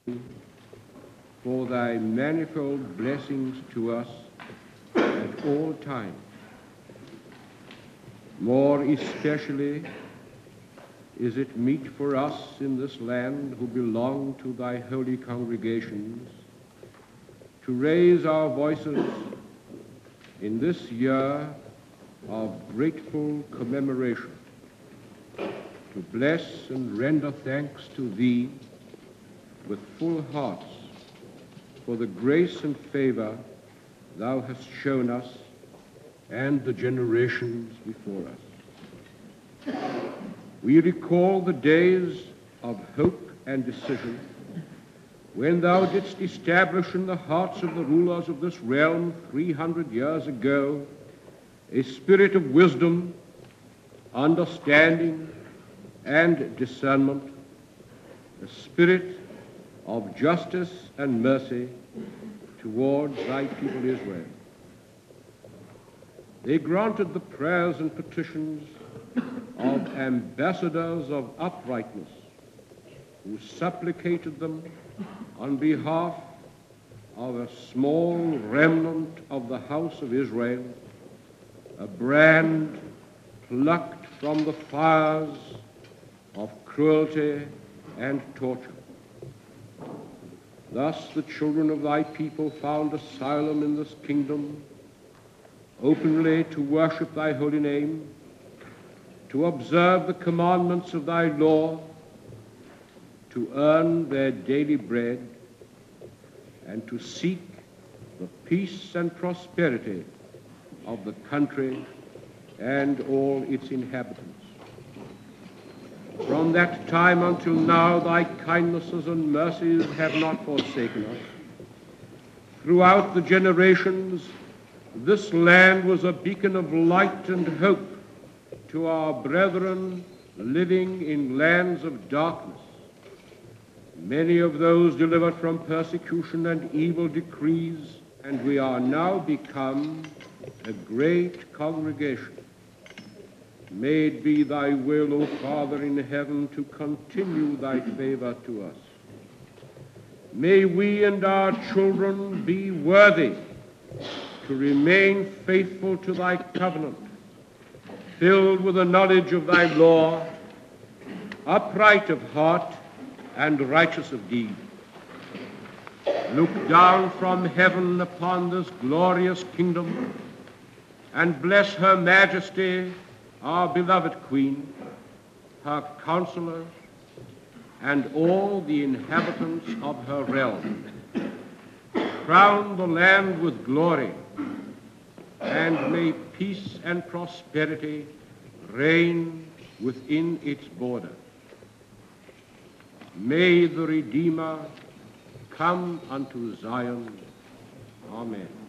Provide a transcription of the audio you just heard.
for thy manifold blessings to us at all times. More especially is it meet for us in this land who belong to thy holy congregations to raise our voices in this year of grateful commemoration, to bless and render thanks to thee with full hearts for the grace and favor thou hast shown us and the generations before us. We recall the days of hope and decision when thou didst establish in the hearts of the rulers of this realm 300 years ago a spirit of wisdom, understanding, and discernment, a spirit of justice and mercy towards thy people Israel. They granted the prayers and petitions of ambassadors of uprightness who supplicated them on behalf of a small remnant of the house of Israel, a brand plucked from the fires of cruelty and torture. Thus the children of thy people found asylum in this kingdom, openly to worship thy holy name, to observe the commandments of thy law, to earn their daily bread, and to seek the peace and prosperity of the country and all its inhabitants. From that time until now, thy kindnesses and mercies have not forsaken us. Throughout the generations, this land was a beacon of light and hope to our brethren living in lands of darkness. Many of those delivered from persecution and evil decrees, and we are now become a great congregation. May it be thy will, O Father in heaven, to continue thy favor to us. May we and our children be worthy to remain faithful to thy covenant, filled with the knowledge of thy law, upright of heart, and righteous of deed. Look down from heaven upon this glorious kingdom and bless her majesty, our beloved queen, her counselors, and all the inhabitants of her realm. Crown the land with glory, and may peace and prosperity reign within its borders. May the Redeemer come unto Zion. Amen.